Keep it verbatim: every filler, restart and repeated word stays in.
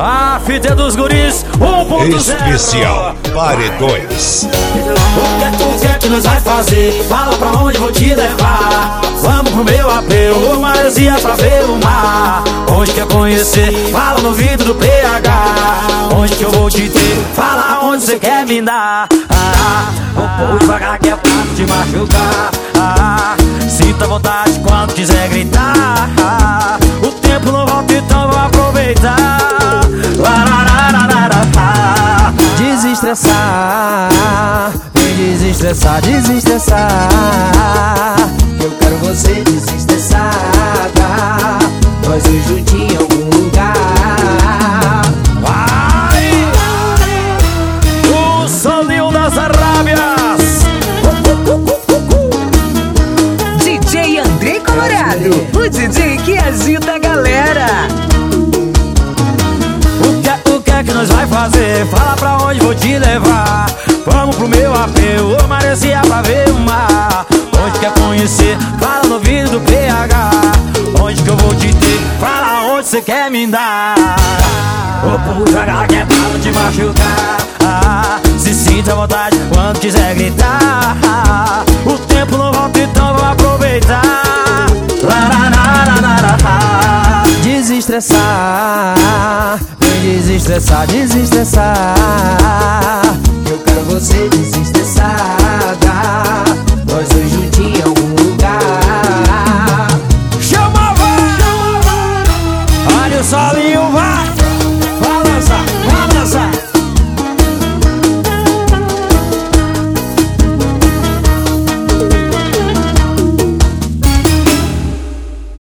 A fita é dos guris um ponto zero. Especial Paredões. O que é que nós vai fazer? Fala pra onde vou te levar. Vamos pro meu apelo, maresia pra ver o mar. Onde quer conhecer? Fala no ouvido do P H. Onde que eu vou te ter? Fala aonde você quer me dar. Ah, vou pôr devagar que é pra não te machucar. Ah, sinta vontade quando quiser gritar. Ah, o tempo não volta, então vou aproveitar. Desestressar, vem desestressar, desestressar. Eu quero você desestressada, nós dois juntinhos em algum lugar. Vai! O solinho das Arábias. D J André Colorado, o D J que agita a galera. O que nós vai fazer? Fala pra onde vou te levar. Vamos pro meu apelo, ô maresia pra ver o mar. Onde quer conhecer? Fala no ouvido do P H. Onde que eu vou te ter? Fala onde você quer me dar. Ô puxa devagar que é pra não te machucar. Ah, se sinta à vontade quando quiser gritar. Ah, o tempo não volta, então vou aproveitar. Desestressar, desestressar, desestressar. Eu quero você desestressada, nós dois juntinhos em algum lugar. Chama, vai! Olha o solinho.